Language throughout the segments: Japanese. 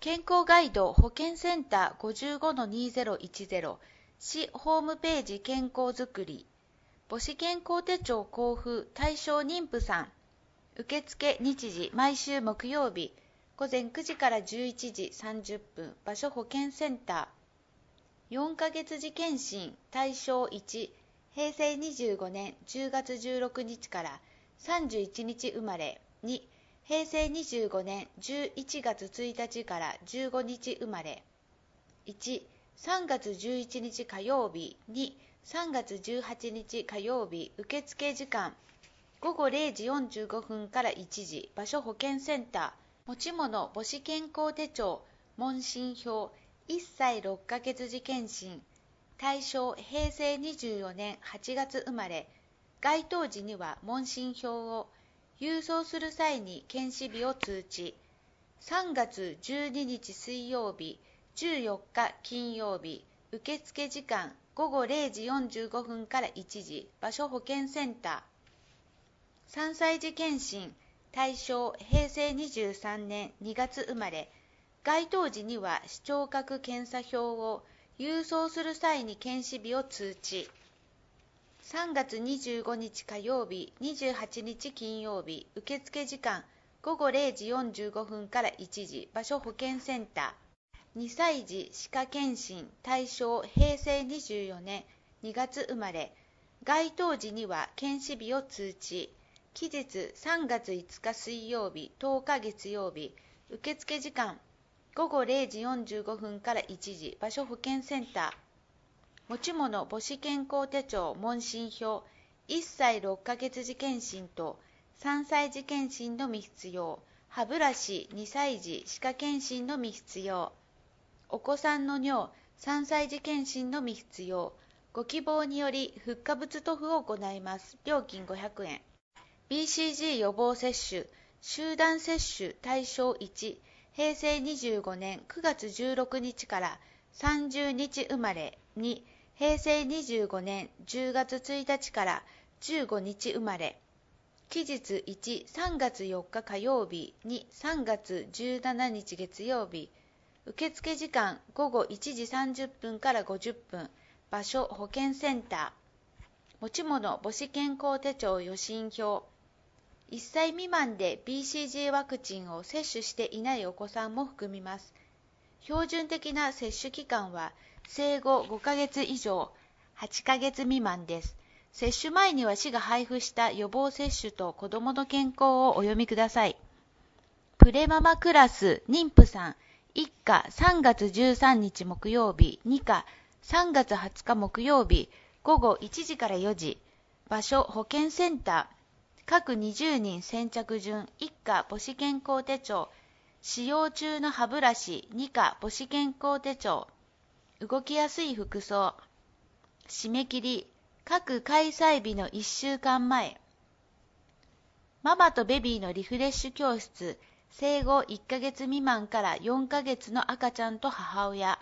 健康ガイド保健センター 55-2010 市ホームページ健康づくり母子健康手帳交付対象妊婦さん受付日時毎週木曜日午前9時から11時30分場所保健センター4ヶ月時検診対象1平成25年10月16日から31日生まれ2平成25年11月1日から15日生まれ1、3月11日火曜日2、3月18日火曜日受付時間午後0時45分から1時場所保健センター持ち物母子健康手帳問診票1歳6ヶ月時検診対象平成24年8月生まれ該当時には問診票を郵送する際に検視日を通知3月12日水曜日14日金曜日受付時間午後0時45分から1時場所保健センター3歳児検診対象平成23年2月生まれ該当時には視聴覚検査票を郵送する際に検視日を通知3月25日火曜日28日金曜日受付時間午後0時45分から1時場所保健センター2歳児歯科検診対象平成24年2月生まれ該当時には検視日を通知期日3月5日水曜日10日月曜日受付時間午後0時45分から1時場所保健センター持ち物母子健康手帳問診票1歳6ヶ月時検診と3歳児検診のみ必要歯ブラシ2歳児歯科検診のみ必要お子さんの尿3歳児検診のみ必要ご希望によりフッ化物塗布を行います料金500円 BCG 予防接種集団接種対象1平成25年9月16日から30日生まれ2平成25年10月1日から15日生まれ期日1、3月4日火曜日2、3月17日月曜日受付時間午後1時30分から50分場所保健センター持ち物母子健康手帳予診票1歳未満で BCG ワクチンを接種していないお子さんも含みます標準的な接種期間は生後5ヶ月以上8ヶ月未満です。接種前には市が配布した予防接種と子どもの健康をお読みください。プレママクラス妊婦さん1課3月13日木曜日2課3月20日木曜日午後1時から4時場所保健センター各20人先着順1課母子健康手帳使用中の歯ブラシ2課母子健康手帳動きやすい服装締め切り各開催日の1週間前ママとベビーのリフレッシュ教室生後1ヶ月未満から4ヶ月の赤ちゃんと母親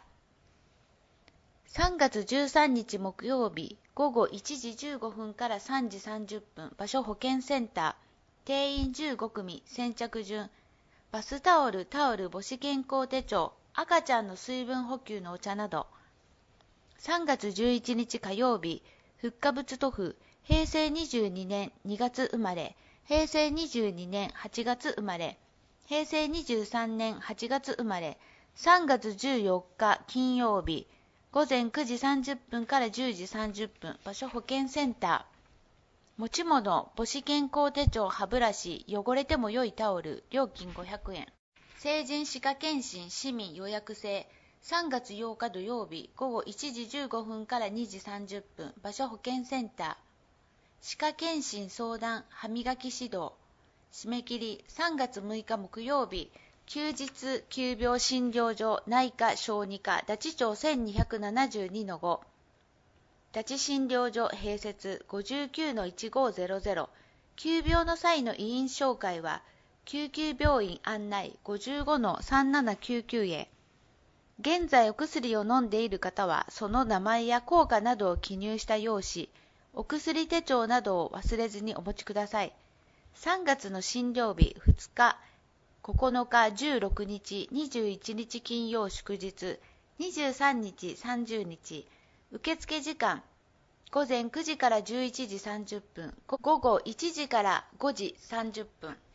3月13日木曜日午後1時15分から3時30分場所保健センター定員15組先着順バスタオル母子健康手帳赤ちゃんの水分補給のお茶など3月11日火曜日フッ化物塗布平成22年2月生まれ平成22年8月生まれ平成23年8月生まれ3月14日金曜日午前9時30分から10時30分場所保健センター持ち物母子健康手帳歯ブラシ汚れても良いタオル料金500円成人歯科検診市民予約制3月8日土曜日午後1時15分から2時30分場所保健センター歯科検診相談歯磨き指導締め切り3月6日木曜日休日急病診療所内科小児科大地町 1272-5 大地診療所併設 59-1500 急病の際の医院紹介は救急病院案内 55-3799 へ現在お薬を飲んでいる方はその名前や効果などを記入した用紙お薬手帳などを忘れずにお持ちください3月の診療日2日 9日、16日、21日金曜祝日、23日、30日。受付時間、午前9時から11時30分、午後1時から5時30分。